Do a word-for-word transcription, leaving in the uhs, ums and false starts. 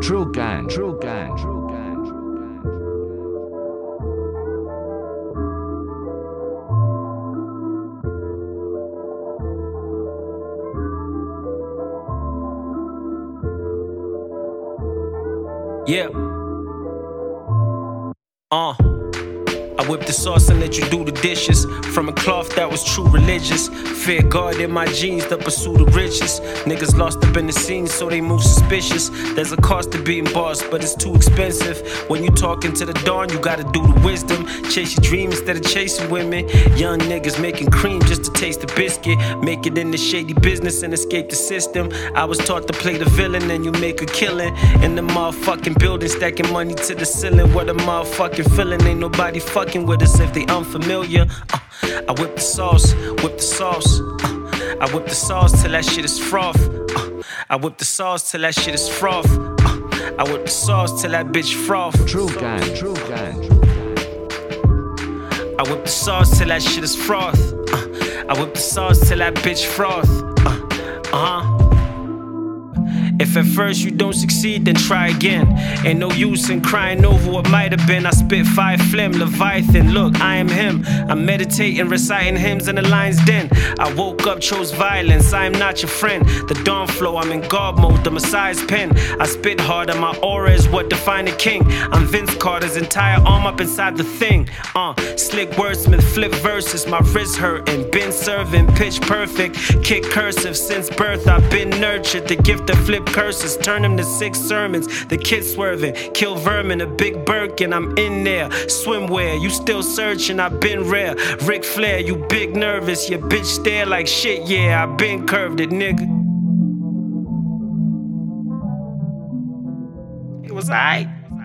True gang, true gang, true gang, true gang. Yeah. Uh. I whip the sauce and let you do the dishes. From a cloth that was true religious. Fear God in my jeans, the pursuit of riches. Niggas lost up in the scene, so they move suspicious. There's a cost to being boss, but it's too expensive. When you talking to the dawn, you gotta do the wisdom. Chase your dream instead of chasing women. Young niggas making cream just to taste the biscuit. Make it in the shady business and escape the system. I was taught to play the villain and you make a killing. In the motherfucking building, stacking money to the ceiling. What a motherfucking feeling, ain't nobody fucking with us if they unfamiliar. uh, I whip the sauce, whip the sauce. uh, I whip the sauce till that shit is froth. uh, I whip the sauce till that shit is froth. uh, I whip the sauce till that bitch froth. True gang, true gang, true gang. I whip the sauce till that shit is froth. uh, I whip the sauce till that bitch froth. uh, Uh-huh. If at first you don't succeed, then try again. Ain't no use in crying over what might have been. I spit fire phlegm, Leviathan, look, I am him. I'm meditating, reciting hymns in the lion's den. I woke up, chose violence, I am not your friend. The dawn flow, I'm in God mode, the Messiah's pen. I spit harder, my aura is what define a king. I'm Vince Carter's entire arm up inside the thing. Uh, slick wordsmith, flip verses, my wrist hurting. Been serving, pitch perfect, kick cursive. Since birth I've been nurtured, the gift of flip curses, turn them to six sermons. The kid swerving, kill vermin, a big Birkin. I'm in there, swimwear, you still searching, I've been rare. Ric Flair, you big nervous, your bitch stare like shit, yeah, I been curved it, nigga. It was aight.